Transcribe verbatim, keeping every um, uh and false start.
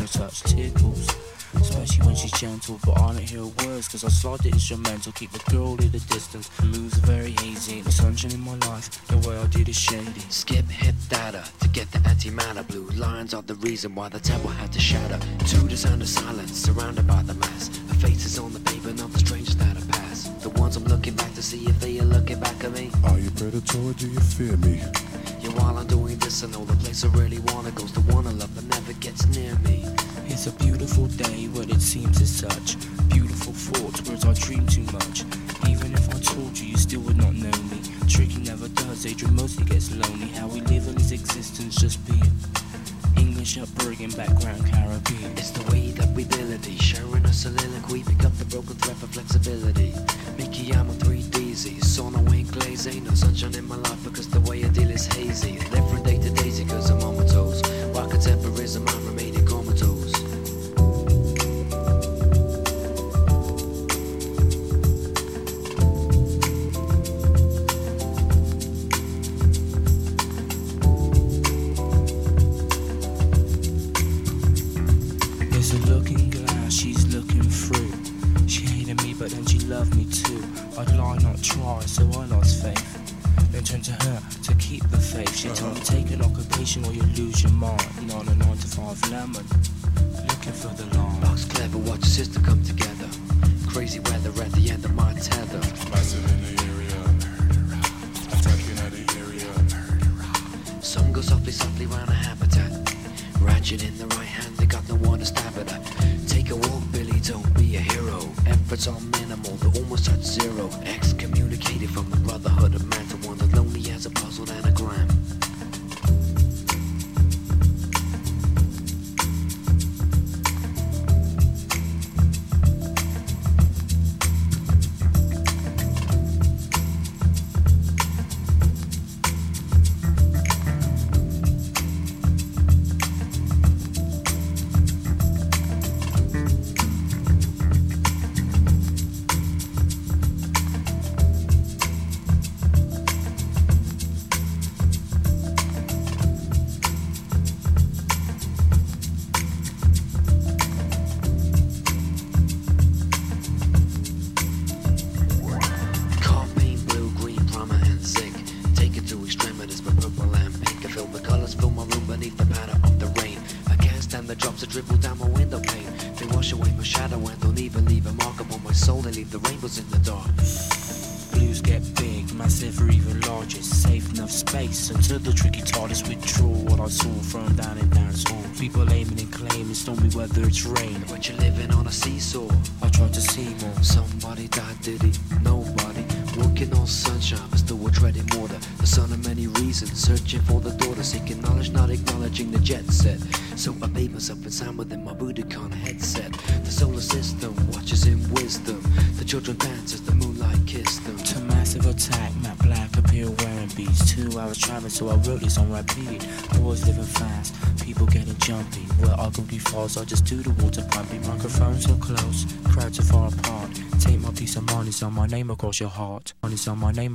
touch tickles, especially when she's gentle. But I don't hear words cause I slide the instrumental. Keep the girl at a distance, the moves are very hazy. The sunshine in my life, the way I did is shady. Skip hip data to get the antimatter. Blue lines are the reason why the temple had to shatter. To the sound of silence, surrounded by the mass. The faces on the paper, not the strangers that I pass. The ones I'm looking back to see if they are looking back at me. Are you predator or do you fear me? Yeah, while I'm doing this, I know the place I really wanna go's the one I love that never gets near me. It's a beautiful day, but it seems as such. Beautiful thoughts, words I dream too much. Even if I told you, you still would not know me. Tricky never does, Adrian mostly gets lonely. How we live in his existence, just being English upbringing, background Caribbean. It's the way that we ability, sharing a soliloquy, pick up the broken thread for flexibility. Mickey, I'm a three D Z, so no ain't glaze, ain't no sunshine in my life because the way I deal is hazy. Live from day to daisy cause I'm on my toes. While contemporism, I'm remaining comatose. There's a looking glass she's looking through. She hated me but then she loved me too. I'd lie not try so I lost faith. Then turned to her to keep the faith. She told me take an occupation or you lose your mind. Not a nine to five lemon, looking for the line. Box clever, watch your system come together. Crazy weather at the end of my tether. Massive in the area, attacking at the area. Some go softly, softly round a habitat. Ratchet in the right hand, they got no one to stab it at. Take a walk, Billy, don't be a hero. Efforts are minimal, they're almost at zero. Excommunicated from the brotherhood of man to one as lonely as a puzzled anagram. The drops that dribble down my window pane, they wash away my shadow and don't even leave a mark upon my soul. They leave the rainbows in the dark. Blues get big, massive or even larger. Safe enough space until the tricky TARDIS withdraw. What I saw thrown down in dance hall. People aiming and claiming stormy weather, it's rain. But you're living on a seesaw. I tried to see more. Somebody died, did he? Nobody. Walking on sunshine, but still we're treading water. The son of many reasons, searching for the daughter, seeking knowledge, not acknowledging the jet set. So I bathe myself in sound within my Budokan headset. The solar system watches in wisdom. The children dance as the moonlight kissed them. To massive attack, Matt Black appear wearing beats. Two hours traveling, so I wrote this on repeat. Boys living fast, people getting jumpy. Well, I go too fast, I just do the water pumping. Microphones so close, crowds are far apart. Take my piece of money, so my name across your heart. Money's on my name.